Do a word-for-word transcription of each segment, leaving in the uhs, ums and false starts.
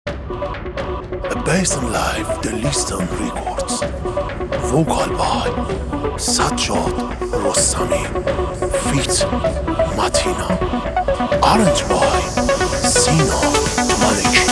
Based on live, the Liston Records. Vocal by Sajjad Rostami. Feat Matina. Arranged by Sina Maliki.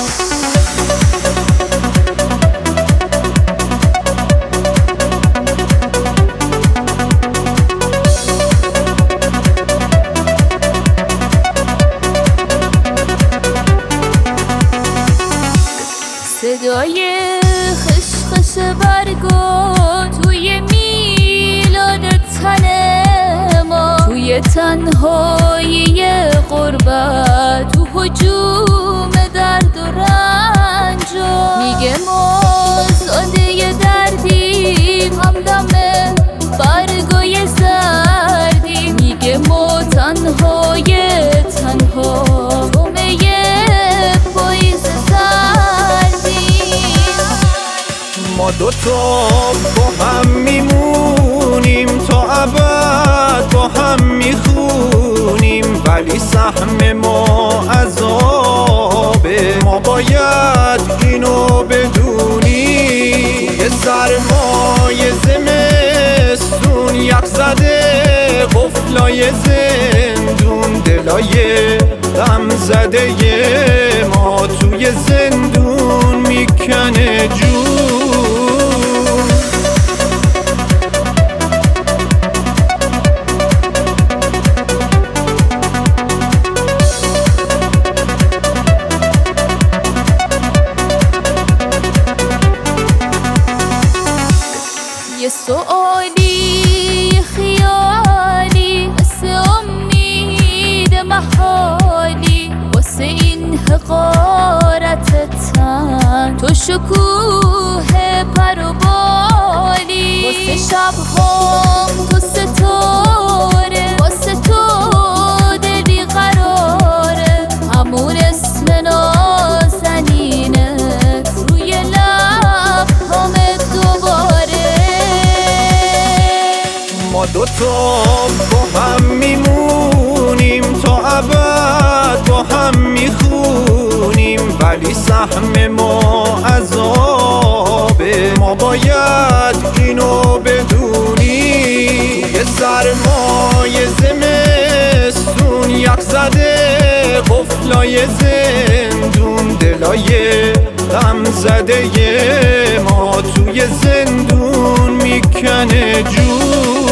صدای خشخش برگا توی میلاد تن ما، توی تنهایی غربت، تو هجوم درد و رنجا. میگه ما زاده دردیم، همدم برگای زردیم. میگه ما تنهای تنها تومه پاییز ما دوتا با هم میمونیم، تا ابد با هم میخونیم، ولی سهم ما عذابه. ما باید اینو بدونیم، یه سرمای زمستون یخ زده قفلای زندون، دلای غم زده ما توی زندون میکنه جون. یه سؤالی خیالی مثل امید محالی، واسه این حقارت تن تو شکوه پر و بالی. واسه شبهام تو ستاره، واسه تو دلی قراره، همون اسم نازنینت روی لبهامت دوباره. ما دوتا با هم میمونیم، تا ابد با هم میخونیم، ولی سهم ما عذابه. ما باید اینو بدونیم، یه سرمای زمستون یخ زده قفلای زندون، دلای غم زده ما توی زندون میکنه جون.